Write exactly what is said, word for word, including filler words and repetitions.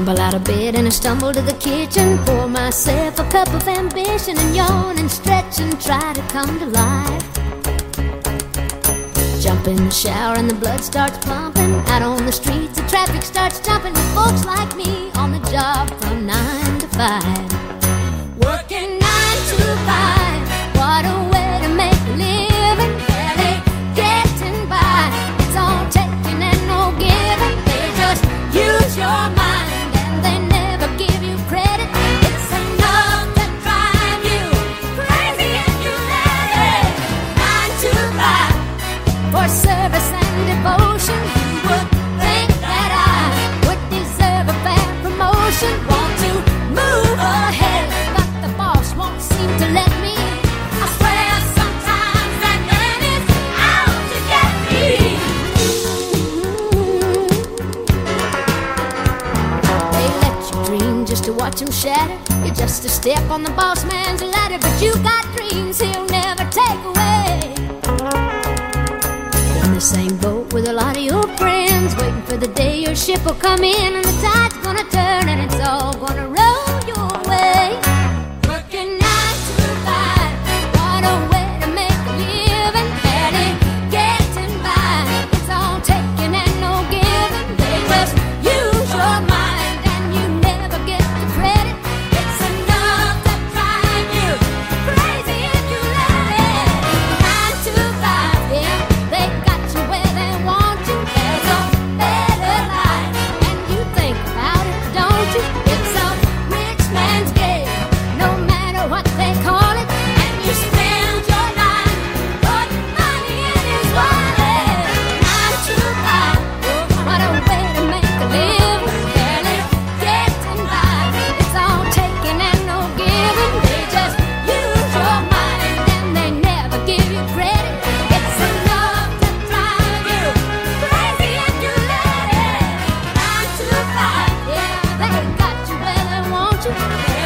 Tumble out of bed and I stumble to the kitchen, pour myself a cup of ambition and yawn and stretch and try to come to life. Jump in the shower and the blood starts pumping. Out on the streets the traffic starts jumping with folks like me on the job from nine to five. Working nine to five, what a way to make a living. Barely getting by, it's all taking and no giving. They just use your mind and they never give you credit. It's enough to drive you crazy if you let it. Nine to five, for service and devotion. You would think that I would deserve a fair promotion. Want to move ahead, but the boss won't seem to let me. I swear sometimes that man is out to get me. They let you dream just to watch him shatter. You're just a step on the boss man's ladder, but you got dreams he'll never take away. In the same boat with a lot of your friends, waiting for the day your ship will come in and the tide's gonna turn and it's all gonna roll your way. Working nine to five, what a way to make a living. Barely getting by, it's all taking and no giving. They just use your mind and you never get the credit. It's enough to drive you crazy if you let it. Nine to five, yeah, they got you where they want you. There's a better life, and you think about it, don't you? It's a rich man's game, no matter what they call it. And you spend your life putting money in his wallet. Nine to five, what a way to make a living. Barely getting by, it's all taking and no giving. They just use your mind and they never give you credit. It's enough to drive you crazy if you let it. Nine to five, yeah, they got you where they want you.